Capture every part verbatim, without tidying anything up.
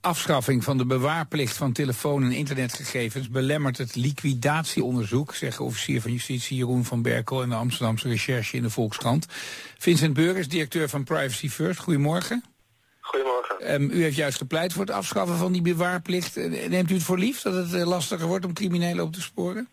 afschaffing van de bewaarplicht van telefoon- en internetgegevens belemmert het liquidatieonderzoek, zeggen officier van justitie Jeroen van Berkel en de Amsterdamse Recherche in de Volkskrant. Vincent Burgers, directeur van Privacy First, goedemorgen. Goedemorgen. Um, u heeft juist gepleit voor het afschaffen van die bewaarplicht. Neemt u het voor lief dat het uh, lastiger wordt om criminelen op te sporen?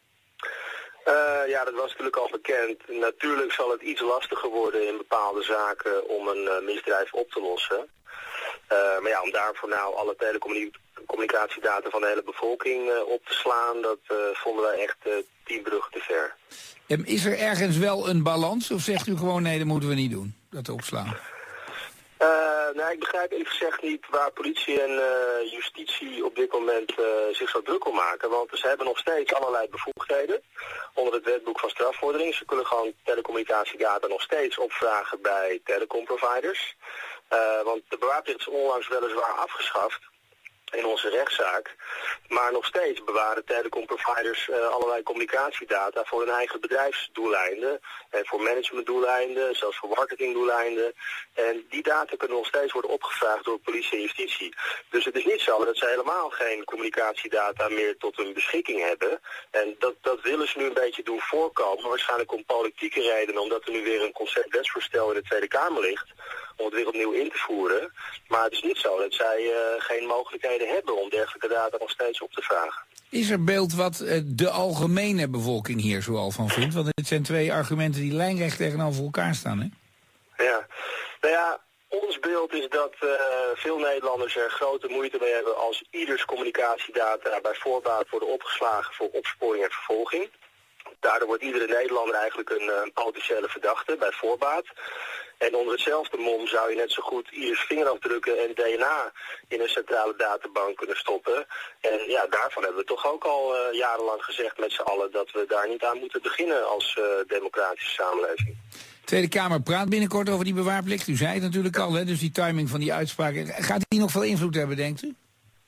Uh, ja, dat was natuurlijk al bekend. Natuurlijk zal het iets lastiger worden in bepaalde zaken om een uh, misdrijf op te lossen. Uh, maar ja, om daarvoor nou alle telecommunicatiedata van de hele bevolking uh, op te slaan, dat uh, vonden wij echt uh, tien bruggen te ver. Um, is er ergens wel een balans of zegt u gewoon nee, dat moeten we niet doen, dat opslaan? Uh, nou, ik begrijp eerlijk gezegd niet waar politie en uh, justitie op dit moment uh, zich zo druk om maken. Want ze hebben nog steeds allerlei bevoegdheden onder het wetboek van strafvordering. Ze kunnen gewoon telecommunicatiedata nog steeds opvragen bij telecomproviders. Uh, want de bewaarplicht is onlangs weliswaar afgeschaft in onze rechtszaak. Maar nog steeds bewaren telecomproviders uh, allerlei communicatiedata voor hun eigen bedrijfsdoeleinden. En voor managementdoeleinden, zelfs voor marketingdoeleinden. En die data kunnen nog steeds worden opgevraagd door politie en justitie. Dus het is niet zo dat ze helemaal geen communicatiedata meer tot hun beschikking hebben. En dat, dat willen ze nu een beetje doen voorkomen. Waarschijnlijk om politieke redenen, omdat er nu weer een concept wetsvoorstel in de Tweede Kamer ligt. Om het weer opnieuw in te voeren. Maar het is niet zo dat zij uh, geen mogelijkheden hebben om dergelijke data nog steeds op te vragen. Is er beeld wat uh, de algemene bevolking hier zoal van vindt? Want dit zijn twee argumenten die lijnrecht tegenover elkaar staan, hè? Ja, nou ja, ons beeld is dat uh, veel Nederlanders er grote moeite mee hebben als ieders communicatiedata bij voorbaat worden opgeslagen voor opsporing en vervolging. Daardoor wordt iedere Nederlander eigenlijk een, een potentiële verdachte bij voorbaat. En onder hetzelfde mom zou je net zo goed ieders vingerafdrukken en D N A in een centrale databank kunnen stoppen. En ja, daarvan hebben we toch ook al uh, jarenlang gezegd met z'n allen dat we daar niet aan moeten beginnen als uh, democratische samenleving. De Tweede Kamer praat binnenkort over die bewaarplicht. U zei het natuurlijk al, hè, dus die timing van die uitspraak. Gaat die nog veel invloed hebben, denkt u?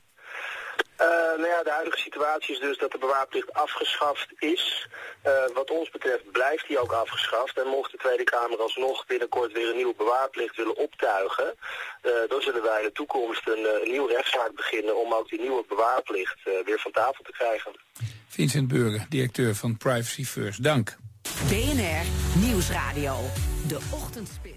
Uh, nou ja, de huidige situatie is dus dat de bewaarplicht afgeschaft is. Uh, wat ons betreft blijft die ook afgeschaft. En mocht de Tweede Kamer alsnog binnenkort weer een nieuwe bewaarplicht willen optuigen, uh, dan zullen wij in de toekomst een, een nieuwe rechtszaak beginnen om ook die nieuwe bewaarplicht uh, weer van tafel te krijgen. Vincent Burger, directeur van Privacy First. Dank. B N R Nieuwsradio. De ochtend.